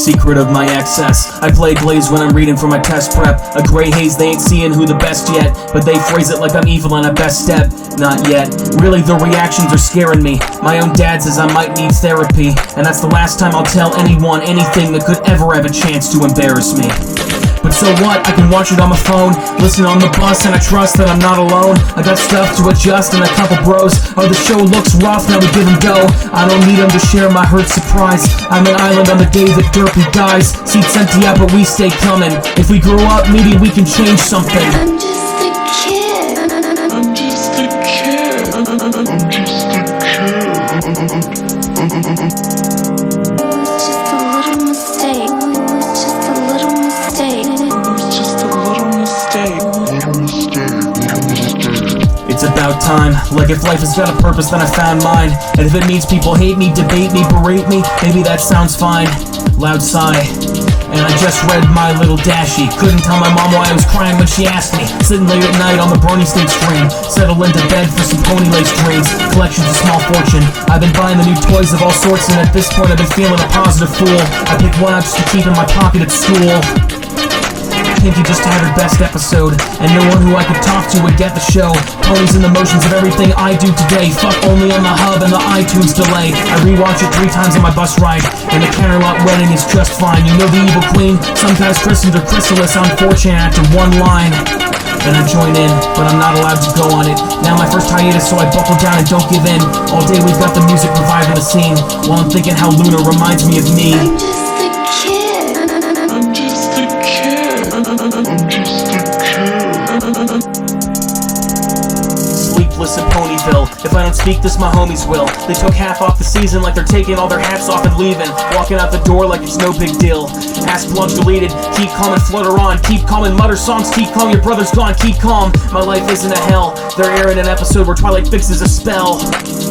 Secret of my excess, I play glaze when I'm reading for my test prep. A gray haze, they ain't seeing who the best yet, but they phrase it like I'm evil on a best step. Not yet. Really, the reactions are scaring me. My own dad says I might need therapy, and that's the last time I'll tell anyone anything that could ever have a chance to embarrass me. But so what? I can watch it on my phone, listen on the bus, and I trust that I'm not alone. I got stuff to adjust and a couple bros. Oh, the show looks rough, now we give them go. I don't need them to share my hurt surprise. I'm an island on the day that Derpy dies. Seats empty out, but we stay coming. If we grow up, maybe we can change something. I'm just a kid. I'm just a kid. I'm just a kid. It was just a little mistake. It was just a little mistake. It's about time. Like if life has got a purpose, then I found mine. And if it means people hate me, debate me, berate me, maybe that sounds fine. Loud sigh. And I just read My Little Dashie. Couldn't tell my mom why I was crying when she asked me. Sitting late at night on the Brony stage stream. Settle into bed for some pony lace dreams. Collections of small fortune. I've been buying the new toys of all sorts, and at this point I've been feeling a positive fool. I picked one out just to keep in my pocket at school. Pinky just had her best episode, and no one who I could talk to would get the show. Ponies in the motions of everything I do today. Fuck only on the hub and the iTunes delay. I rewatch it 3 times on my bus ride, and the Canterlot wedding is just fine. You know the evil queen, sometimes christened or chrysalis, unfortunate after one line. And I join in, but I'm not allowed to go on it. Now my first hiatus, so I buckle down and don't give in. All day we've got the music reviving the scene, while I'm thinking how Luna reminds me of me. I'm just a kid. I'm just a kid. I'm just a kid. Sleepless in Ponyville. If I don't speak this, my homies will. They took half off the season like they're taking all their hats off and leaving. Walking out the door like it's no big deal. Ask Blunch deleted. Keep calm and flutter on. Keep calm and mutter songs. Keep calm, your brother's gone. Keep calm. My life isn't a hell. They're airing an episode where Twilight fixes a spell.